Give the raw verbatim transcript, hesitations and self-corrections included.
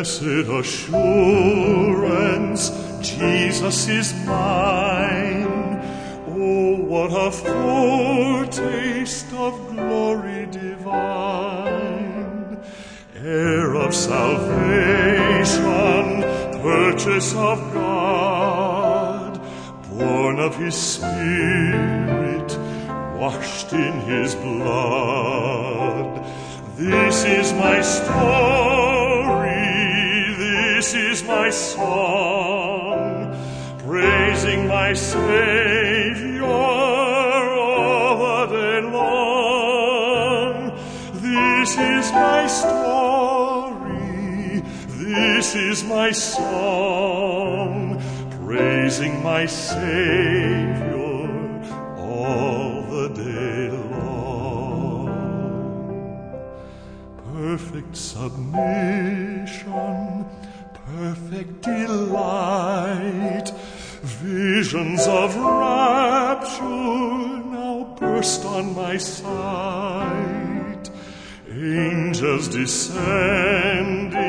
Blessed assurance, Jesus is mine. Oh, what a foretaste of glory divine. Heir of salvation, purchase of God, born of his Spirit, washed in his blood. This is my story, this is my song, praising my Savior all the day long. This is my story, this is my song, praising my Savior all the day long. Perfect submission, perfect delight, visions of rapture now burst on my sight. Angels descending,